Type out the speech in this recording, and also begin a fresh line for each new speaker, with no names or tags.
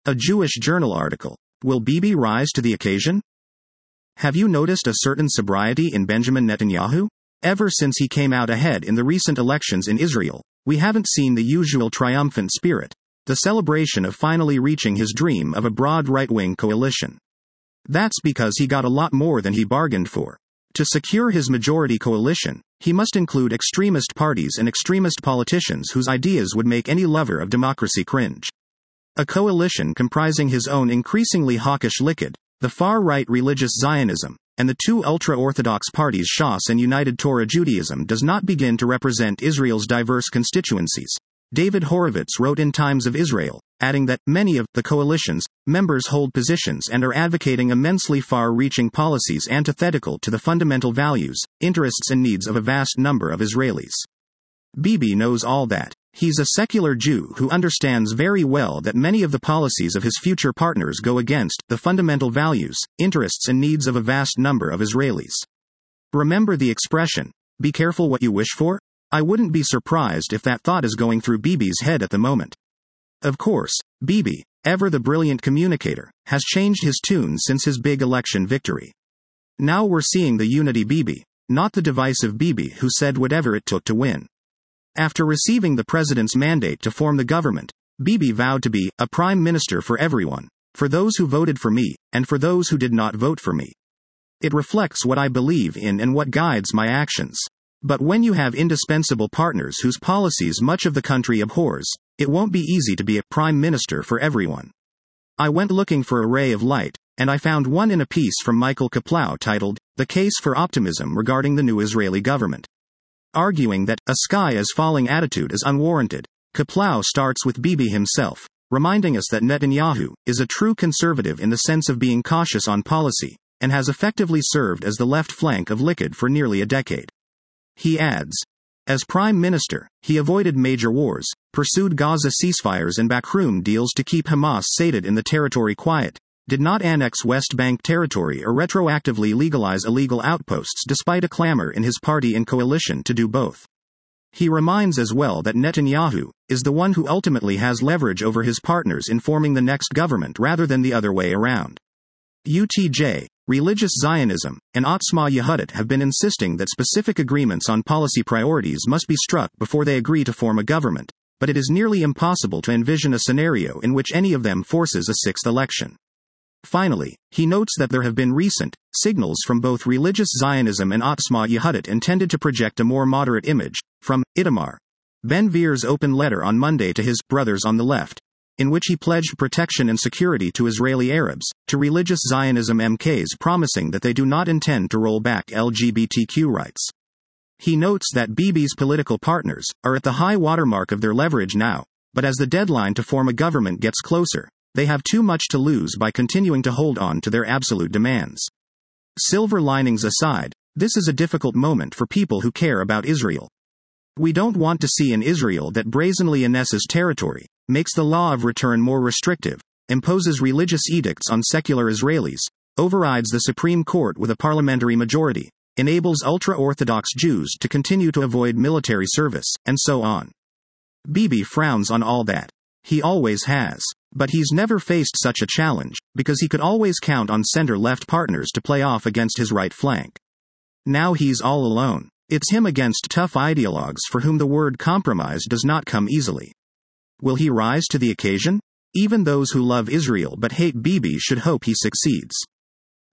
A Jewish Journal article. Will Bibi rise to the occasion? Have you noticed a certain sobriety in Benjamin Netanyahu? Ever since he came out ahead in the recent elections in Israel, we haven't seen the usual triumphant spirit, the celebration of finally reaching his dream of a broad right-wing coalition. That's because he got a lot more than he bargained for. To secure his majority coalition, he must include extremist parties and extremist politicians whose ideas would make any lover of democracy cringe. A coalition comprising his own increasingly hawkish Likud, the far-right religious Zionism, and the two ultra-Orthodox parties Shas and United Torah Judaism does not begin to represent Israel's diverse constituencies. David Horowitz wrote in Times of Israel, adding that many of the coalition's members hold positions and are advocating immensely far-reaching policies antithetical to the fundamental values, interests and needs of a vast number of Israelis. Bibi knows all that. He's a secular Jew who understands very well that many of the policies of his future partners go against the fundamental values, interests and needs of a vast number of Israelis. Remember the expression, "Be careful what you wish for"? I wouldn't be surprised if that thought is going through Bibi's head at the moment. Of course, Bibi, ever the brilliant communicator, has changed his tune since his big election victory. Now we're seeing the unity Bibi, not the divisive Bibi who said whatever it took to win. After receiving the president's mandate to form the government, Bibi vowed to be a prime minister for everyone, for those who voted for me, and for those who did not vote for me. It reflects what I believe in and what guides my actions. But when you have indispensable partners whose policies much of the country abhors, it won't be easy to be a prime minister for everyone. I went looking for a ray of light, and I found one in a piece from Michael Kaplow titled, "The Case for Optimism Regarding the New Israeli Government." Arguing that a sky-is-falling attitude is unwarranted, Kaplow starts with Bibi himself, reminding us that Netanyahu is a true conservative in the sense of being cautious on policy, and has effectively served as the left flank of Likud for nearly a decade. He adds, as prime minister, he avoided major wars, pursued Gaza ceasefires and backroom deals to keep Hamas sated in the territory quiet, did not annex West Bank territory or retroactively legalize illegal outposts despite a clamor in his party and coalition to do both. He reminds as well that Netanyahu is the one who ultimately has leverage over his partners in forming the next government rather than the other way around. UTJ, Religious Zionism, and Otzma Yehudit have been insisting that specific agreements on policy priorities must be struck before they agree to form a government, but it is nearly impossible to envision a scenario in which any of them forces a sixth election. Finally, he notes that there have been recent signals from both Religious Zionism and Otzma Yehudit intended to project a more moderate image, from Itamar Ben-Gvir's open letter on Monday to his brothers on the left, in which he pledged protection and security to Israeli Arabs, to Religious Zionism MKs promising that they do not intend to roll back LGBTQ rights. He notes that Bibi's political partners are at the high watermark of their leverage now, but as the deadline to form a government gets closer, they have too much to lose by continuing to hold on to their absolute demands. Silver linings aside, this is a difficult moment for people who care about Israel. We don't want to see an Israel that brazenly annesses territory, makes the law of return more restrictive, imposes religious edicts on secular Israelis, overrides the Supreme Court with a parliamentary majority, enables ultra-Orthodox Jews to continue to avoid military service, and so on. Bibi frowns on all that. He always has. But he's never faced such a challenge, because he could always count on center-left partners to play off against his right flank. Now he's all alone. It's him against tough ideologues for whom the word compromise does not come easily. Will he rise to the occasion? Even those who love Israel but hate Bibi should hope he succeeds.